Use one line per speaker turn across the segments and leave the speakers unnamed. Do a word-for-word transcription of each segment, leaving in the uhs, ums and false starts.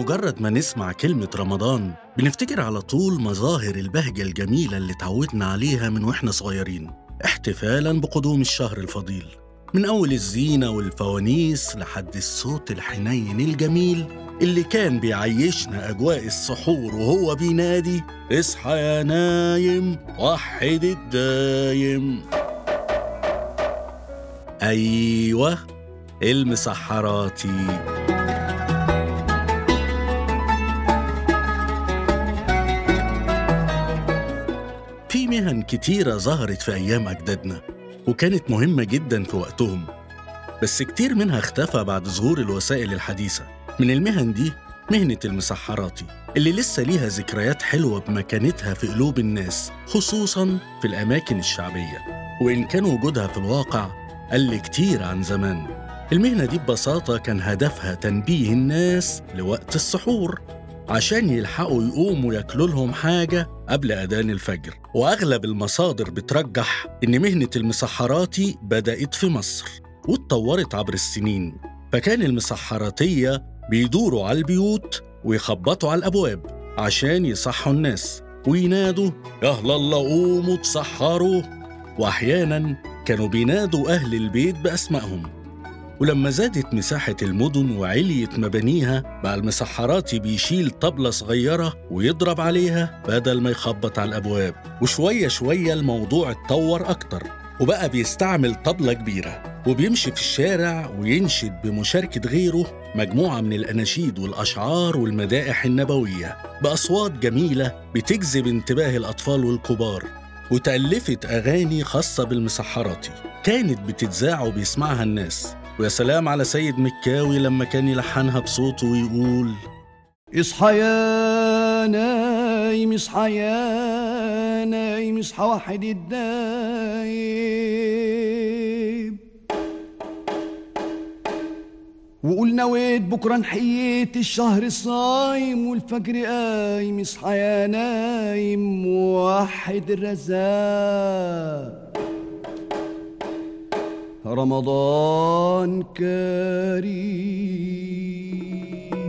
بمجرد ما نسمع كلمة رمضان بنفتكر على طول مظاهر البهجة الجميلة اللي تعودنا عليها من وإحنا صغيرين، احتفالاً بقدوم الشهر الفضيل. من أول الزينة والفوانيس لحد الصوت الحنين الجميل اللي كان بيعيشنا أجواء السحور وهو بينادي: اصحى يا نايم وحد الدايم. أيوة، المسحراتي. في مهن كتيرة ظهرت في أيام أجدادنا وكانت مهمة جداً في وقتهم، بس كتير منها اختفى بعد ظهور الوسائل الحديثة. من المهن دي مهنة المسحراتي اللي لسه ليها ذكريات حلوة بمكانتها في قلوب الناس، خصوصاً في الأماكن الشعبية، وإن كان وجودها في الواقع قل كتير عن زمان. المهنة دي ببساطة كان هدفها تنبيه الناس لوقت السحور عشان يلحقوا يقوموا ياكلوا لهم حاجة قبل أذان الفجر. وأغلب المصادر بترجح إن مهنة المسحراتي بدأت في مصر واتطورت عبر السنين. فكان المسحراتية بيدوروا على البيوت ويخبطوا على الأبواب عشان يصحوا الناس وينادوا: يا أهل الله قوموا تسحروا. وأحياناً كانوا بينادوا أهل البيت بأسمائهم. ولما زادت مساحة المدن وعليت مبانيها بقى المسحراتي بيشيل طبلة صغيرة ويضرب عليها بدل ما يخبط على الأبواب. وشوية شوية الموضوع اتطور أكتر وبقى بيستعمل طبلة كبيرة وبيمشي في الشارع وينشد بمشاركة غيره مجموعة من الأناشيد والأشعار والمدائح النبوية بأصوات جميلة بتجذب انتباه الأطفال والكبار. وتألفت أغاني خاصة بالمسحراتي كانت بتتذاع وبيسمعها الناس. ويا سلام على سيد مكاوي لما كان يلحنها بصوته ويقول:
اصحى يا نايم اصحى يا نايم اصحى وحد الدايم، وقول نويت بكرة نحييت الشهر الصايم والفجر قايم. اصحى يا نايم وحد الرزاق، رمضان كريم.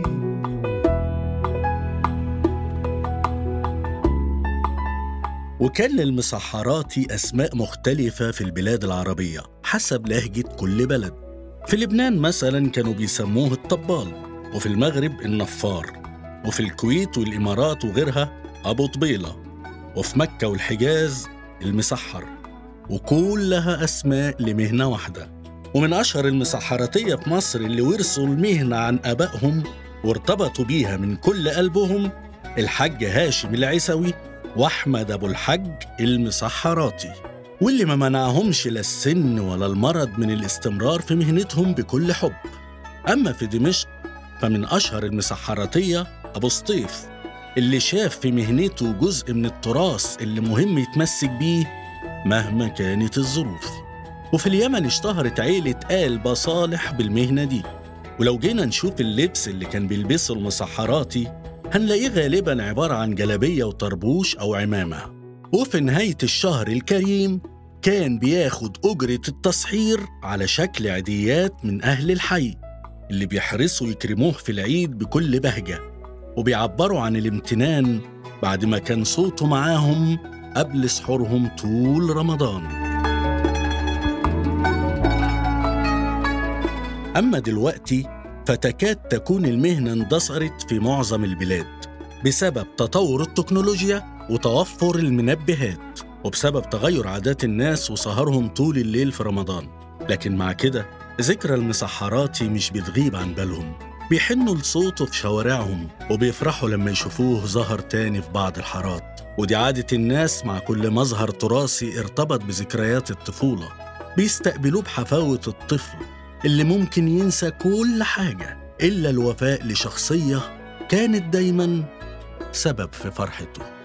وكان للمسحراتي أسماء مختلفة في البلاد العربية حسب لهجة كل بلد. في لبنان مثلاً كانوا بيسموه الطبال، وفي المغرب النفار، وفي الكويت والإمارات وغيرها أبو طبيلة، وفي مكة والحجاز المسحر، وكلها أسماء لمهنة واحدة. ومن أشهر المسحراتية في مصر اللي ورثوا المهنة عن آبائهم وارتبطوا بيها من كل قلبهم الحاج هاشم العيسوي وأحمد أبو الحج المسحراتي، واللي ما منعهمش لا السن ولا المرض من الاستمرار في مهنتهم بكل حب. أما في دمشق فمن أشهر المسحراتية أبو سطيف اللي شاف في مهنته جزء من التراث اللي مهم يتمسك بيه مهما كانت الظروف. وفي اليمن اشتهرت عيلة آل بصالح بالمهنة دي. ولو جينا نشوف اللبس اللي كان بيلبسه المسحراتي هنلاقيه غالباً عبارة عن جلابية وطربوش أو عمامة. وفي نهاية الشهر الكريم كان بياخد أجرة التسحير على شكل عيديات من أهل الحي اللي بيحرصوا يكرموه في العيد بكل بهجة وبيعبروا عن الامتنان بعد ما كان صوته معاهم قبل سحورهم طول رمضان. أما دلوقتي فتكاد تكون المهنة اندثرت في معظم البلاد بسبب تطور التكنولوجيا وتوفر المنبهات، وبسبب تغير عادات الناس وسهرهم طول الليل في رمضان. لكن مع كده ذكرى المسحراتي مش بتغيب عن بالهم، بيحنوا لصوته في شوارعهم وبيفرحوا لما يشوفوه ظهر تاني في بعض الحارات. ودي عادة الناس مع كل مظهر تراثي ارتبط بذكريات الطفولة، بيستقبلوه بحفاوة الطفل اللي ممكن ينسى كل حاجة إلا الوفاء لشخصية كانت دايماً سبب في فرحته.